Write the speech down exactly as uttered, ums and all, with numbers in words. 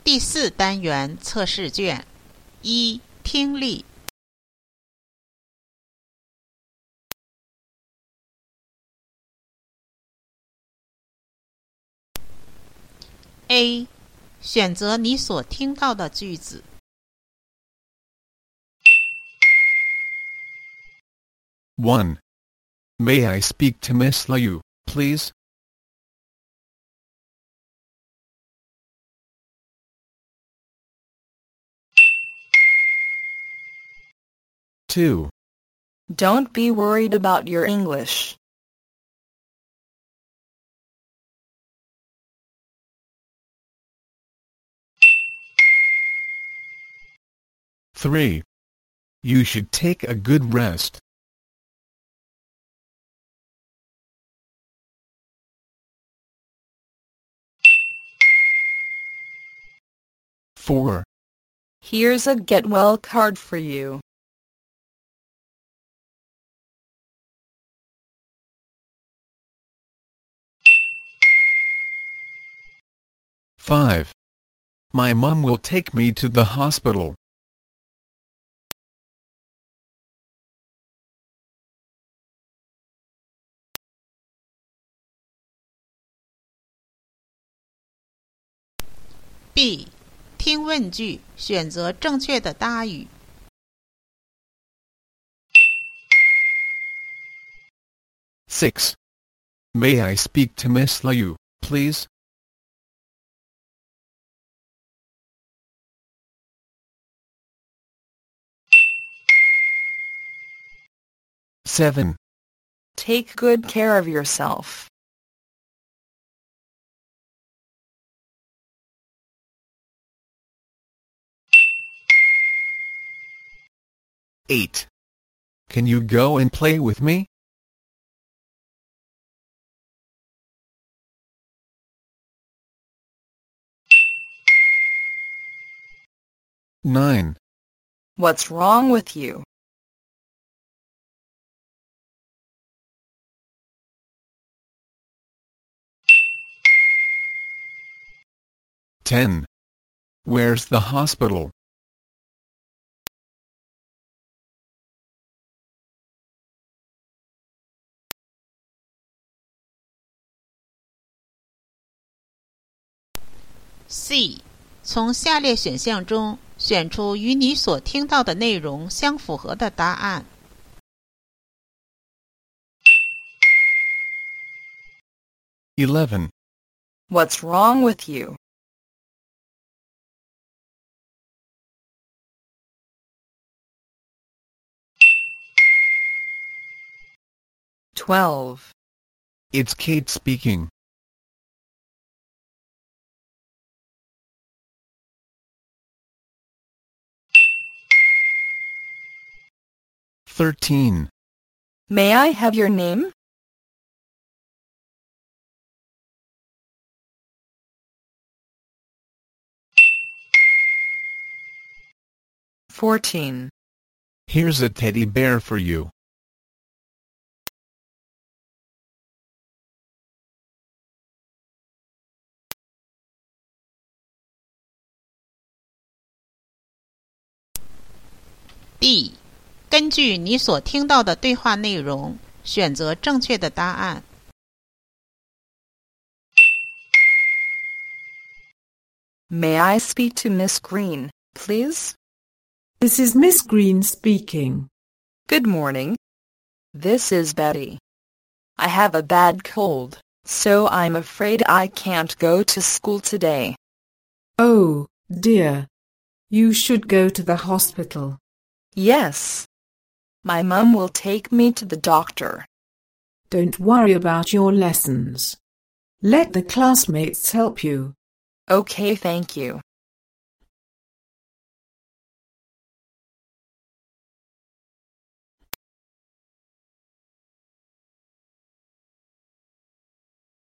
第四单元测试卷一听力 A. 选择你所听到的句子 one. May I speak to Miss Liu, please? two. Don't be worried about your English. three. You should take a good rest. four. Here's a get well card for you. five. My mom will take me to the hospital. B. 听问句，选择正确的答语 six. May I speak to Miss Liu, please? seven. Take good care of yourself. eight. Can you go and play with me? nine. What's wrong with you? ten. Where's the hospital? C. 从下列选项中选出与你所听到的内容相符合的答案 eleven. What's wrong with you? twelve. It's Kate speaking. thirteen. May I have your name? fourteen. Here's a teddy bear for you. D. 根据你所听到的对话内容选择正确的答案 May I speak to Miss Green, please? This is Miss Green speaking. Good morning. This is Betty. I have a bad cold, so I'm afraid I can't go to school today. Oh, dear. You should go to the hospital. Yes. My mum will take me to the doctor. Don't worry about your lessons. Let the classmates help you. Okay, thank you.